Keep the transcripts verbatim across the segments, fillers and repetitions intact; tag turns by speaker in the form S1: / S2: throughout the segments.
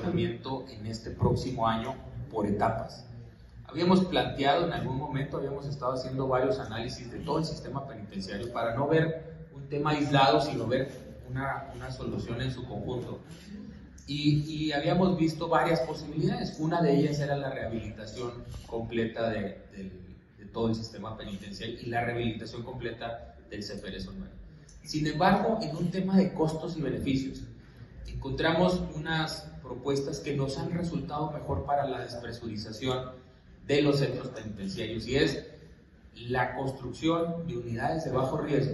S1: funcionamiento en este próximo año por etapas. Habíamos planteado en algún momento, habíamos estado haciendo varios análisis de todo el sistema penitenciario para no ver un tema aislado, sino ver una, una solución en su conjunto. Y, y habíamos visto varias posibilidades. Una de ellas era la rehabilitación completa de, de, de todo el sistema penitenciario y la rehabilitación completa del Ceferezo nueve. Sin embargo, en un tema de costos y beneficios, encontramos unas propuestas que nos han resultado mejor para la despresurización de los centros penitenciarios, y es la construcción de unidades de bajo riesgo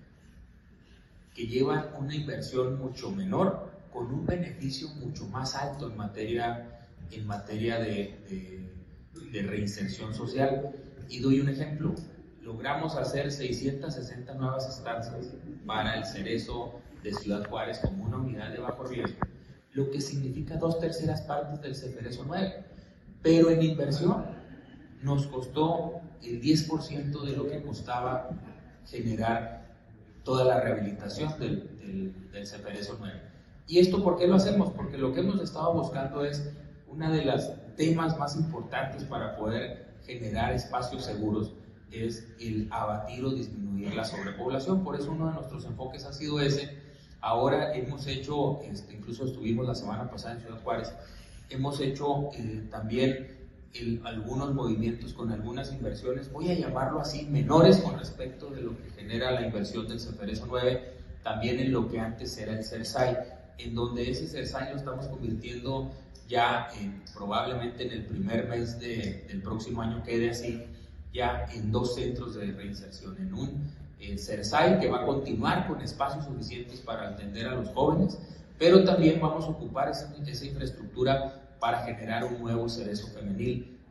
S1: que llevan una inversión mucho menor con un beneficio mucho más alto en materia, en materia de, de, de reinserción social. Y doy un ejemplo: logramos hacer seiscientas sesenta nuevas estancias para el Cerezo de Ciudad Juárez como una unidad de bajo riesgo, lo que significa dos terceras partes del Ceferezo nueve, pero en inversión nos costó el diez por ciento de lo que costaba generar toda la rehabilitación del, del, del Ceferezo nueve. ¿Y esto por qué lo hacemos? Porque lo que hemos estado buscando es una de las temas más importantes para poder generar espacios seguros, es el abatir o disminuir la sobrepoblación. Por eso uno de nuestros enfoques ha sido ese. Ahora hemos hecho, este, incluso estuvimos la semana pasada en Ciudad Juárez, hemos hecho eh, también el, algunos movimientos con algunas inversiones, voy a llamarlo así, menores con respecto de lo que genera la inversión del Ceferezo nueve, también en lo que antes era el CERSAI, en donde ese CERSAI lo estamos convirtiendo ya en, probablemente en el primer mes de, del próximo año quede así, ya en dos centros de reinserción, en un eh, CERSAI que va a continuar con espacios suficientes para atender a los jóvenes, pero también vamos a ocupar esa, esa infraestructura para generar un nuevo Cerezo femenil